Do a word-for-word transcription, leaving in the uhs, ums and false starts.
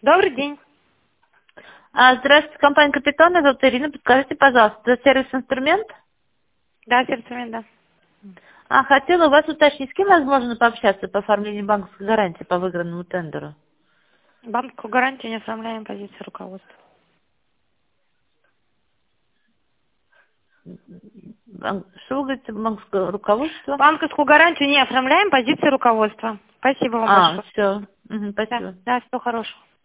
Добрый день. А, здравствуйте, компания «Капитан», меня зовут Ирина. Подскажите, пожалуйста, это сервис-инструмент? Да, сервис-инструмент, да. А, хотела у вас уточнить, с кем возможно пообщаться по оформлению банковской гарантии по выигранному тендеру? Банковскую гарантию не оформляем, позиции руководства. Бан- Что вы говорите, банковское руководство? Банковскую гарантию не оформляем, позиции руководства. Спасибо вам А, большое. все. Да, Спасибо. да, всего хорошего.